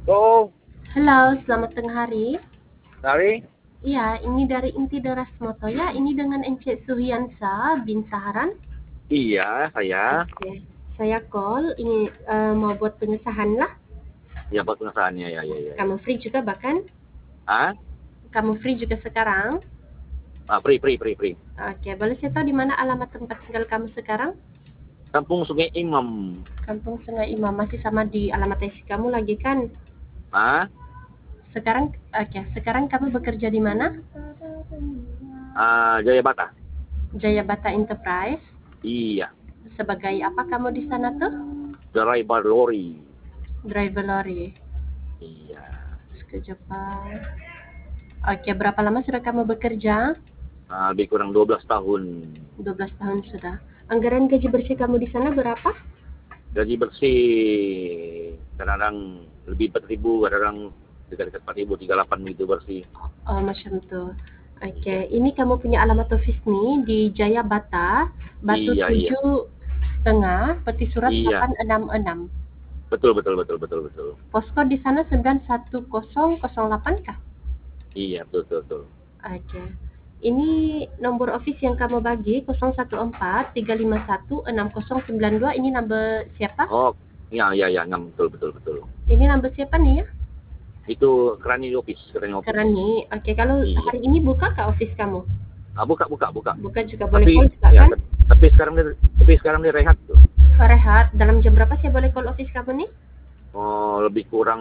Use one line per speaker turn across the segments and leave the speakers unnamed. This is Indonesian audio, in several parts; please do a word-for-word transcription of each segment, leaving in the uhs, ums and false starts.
Oh,
Halo, selamat tengah hari.
dari?
Iya, ini dari Inti Deras Moto ya. Ini dengan Ence Suhiansa bin Saharan.
Iya, saya.
Oke, saya call ini eh, mau buat pengesahan lah.
Ya, buat pengesahannya. Ya, ya, ya, ya.
Kamu free juga bahkan?
Ah,
Kamu free juga sekarang?
ah, free, free, free, free.
Oke, boleh saya tahu di mana alamat tempat tinggal kamu sekarang?
Kampung Sungai Imam.
Kampung Sungai Imam, masih sama di alamat I C kamu lagi kan?
Ah,
Sekarang, oke, sekarang kamu bekerja di mana?
ah Jayabata.
Jaya Bata Enterprise.
Iya,
Sebagai apa kamu di sana tuh?
driver lori.
Driver lori.
Iya.
Sekejap, Pak. Oke, berapa lama sudah kamu bekerja?
Ah, lebih kurang dua belas tahun.
dua belas tahun sudah. Anggaran gaji bersih kamu di sana berapa?
Gaji bersih kadang-kadang lebih empat ribu, kadang-kadang dekat-dekat empat ribu, tiga puluh delapan gitu bersih.
Oh, macam tu. Oke,
Iya,
ini kamu punya alamat office nih di Jaya Bata, Batu
iya, iya.
tujuh setengah, peti surat
Iya,
delapan enam enam.
betul, betul, betul, betul, betul.
Poskod di sana sembilan satu nol nol delapan kah?
Iya, betul, betul, betul.
Oke. Ini nomor office yang kamu bagi nol satu empat tiga lima satu enam nol sembilan dua, ini number siapa?
Oh, iya, iya, iya, ngam, betul, betul, betul.
Ini number siapa nih ya?
Itu kerani office, kerani office.
Keren nih. Oke, kalau
Iya.
hari ini buka kah office kamu?
Ah, buka, buka, buka.
Buka juga boleh
Tapi
call juga
ya,
kan?
tapi, tapi sekarang dia, tapi sekarang dia rehat tuh.
Oh, rehat. Dalam jam berapa saya boleh call office kamu nih?
Oh, lebih kurang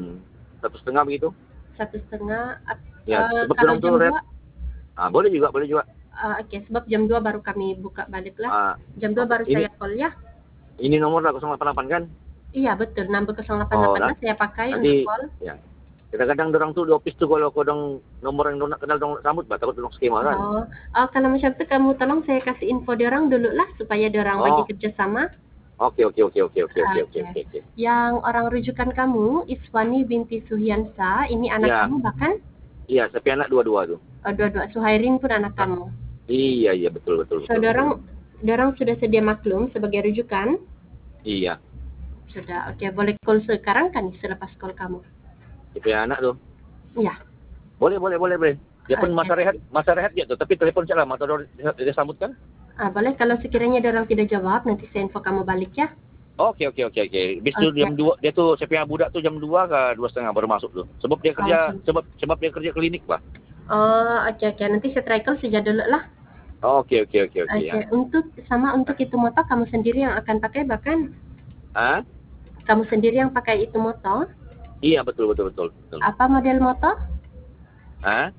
satu setengah begitu.
Satu setengah.
Ya,
Uh,
sebab
kalau
orang tuh
jam
rehat.
dua,
Ah, boleh juga, boleh juga.
uh, oke, okay, sebab jam dua baru kami buka balik lah.
Ah,
Jam dua
oke.
baru
Ini
saya call ya.
ini nomor nol delapan delapan kan?
Iya, betul. Number nol delapan
Oh,
delapan
nah,
lah saya pakai
nanti
untuk call.
ya. Kadang-kadang orang tuh di office tuh kalau kodong nomor yang nak kenal dong sambut, bah, takut dong skema kan.
Oh, uh, kalau macam tu kamu tolong saya kasih info diorang dulu lah supaya diorang bagi
Oh,
kerjasama.
oke, oke, oke, oke, oke, oke,
Oke.
oke,
Okay.
oke, oke.
Yang orang rujukan kamu, Iswani binti Suhiansa, ini anak
Ya,
kamu bahkan?
iya, tapi anak dua-dua tuh.
Oh, dua-dua Suhairin pun anak
Nah,
kamu.
iya, iya, betul, betul,
So,
betul, betul.
dorang, dorang sudah sedia maklum sebagai rujukan?
Iya,
Sudah, oke. Okay. Boleh call sekarang kan selepas call kamu?
tapi anak tuh.
Ya,
Boleh, boleh, boleh, boleh. Dia pun
oke.
masa rehat,
Okay.
masa rehat dia tuh. Tapi telepon saya lah, masa dia, dia sambut kan?
Ah, boleh kalau sekiranya dorang tidak jawab, nanti saya info kamu balik ya.
Oke, oke, oke, oke. Bis
Oke.
tuh
Okay.
jam dua, dia tuh saya punya budak tuh jam dua ke dua setengah baru masuk tuh. Sebab dia
Oh,
kerja,
macam tu.
sebab sebab dia kerja klinik lah.
Oh, oke, okay, oke. Okay. Nanti saya try call saja dulu lah.
Oke, oke, oke, oke
Oke,
ya.
okay. Untuk sama untuk itu motor kamu sendiri yang akan pakai bahkan?
Ah?
Kamu sendiri yang pakai itu motor?
Iya, betul, betul, betul, betul.
Apa model motor?
Ah?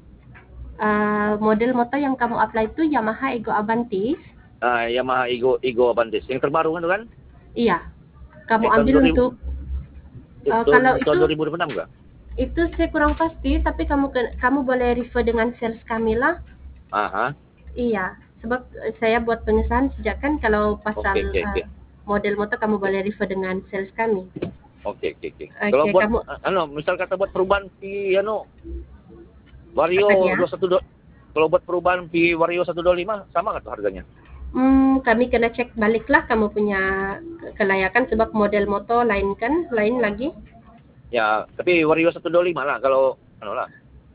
Uh, model motor yang kamu apply itu Yamaha Ego Avantis.
Ah, Yamaha Ego Ego Avantis. Yang terbaru kan tuh kan?
Iya, kamu
Yang tahun
ambil
dua ribu,
untuk uh,
tahun,
kalau
tahun
itu
dua ribu enam enggak?
itu saya kurang pasti, tapi kamu kamu boleh refer dengan sales kami lah.
Aha.
Iya, sebab uh, saya buat pengesahan sejak kan kalau pasal
Oke, oke,
uh,
oke.
model motor kamu
Oke,
boleh refer dengan sales kami.
oke, oke, oke. Kalau
Oke,
buat
kamu
anu, misal kata buat perubahan di anu
apa
Vario
dia?
dua satu dua, kalau buat perubahan di Vario satu dua lima sama nggak tuh harganya?
Hmm, kami kena cek balik lah kamu punya kelayakan sebab model motor lain kan, lain lagi.
Ya, tapi Vario satu dua lima lah kalau anu lah.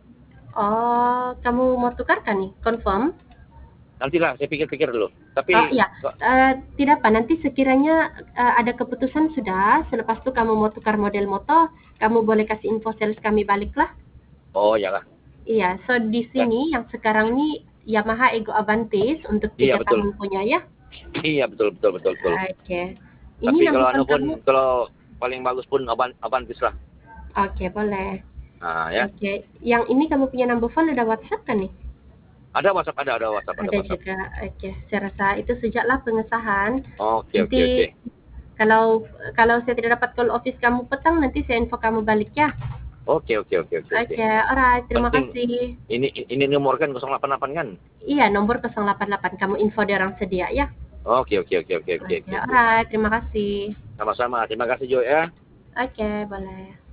Oh, kamu mau tukar kan nih? Confirm?
Nantilah saya pikir-pikir dulu.
Oh
Tapi
iya, uh, tidak apa. Nanti sekiranya uh, ada keputusan sudah, selepas itu kamu mau tukar model motor, kamu boleh kasih info sales kami balik lah.
oh ya lah.
Iya, so di
Ya,
sini yang sekarang nih Yamaha Ego Avantis untuk
iya
tiga
betul.
tahun punya ya.
Iya betul, betul, betul, betul.
Oke, okay. Ini
Tapi kalau
number
anu
phone
pun
kamu.
kalau paling bagus pun Avan- Avantis lah.
Oke, okay, boleh.
Nah, ya.
Oke, okay. Yang ini kamu punya number phone ada WhatsApp kan nih?
Ada WhatsApp, ada, ada WhatsApp, ada
Ada
WhatsApp.
juga. Oke, okay. Saya rasa itu sejaklah pengesahan.
Oke, oke,
Nanti
oke.
kalau kalau saya tidak dapat call office kamu petang, nanti saya info kamu balik ya.
Oke, oke, oke, oke, oke.
Oke, okay, alright. Terima
Penting
kasih.
ini ini nomor kan nol delapan delapan kan?
Iya, nomor nol delapan delapan. Kamu info dia orang sedia ya.
Oke, oke, oke, oke, oke,
Oke,
oke,
okay,
oke.
alright. Terima kasih.
Sama-sama. Terima kasih Joy ya.
Oke, okay, boleh.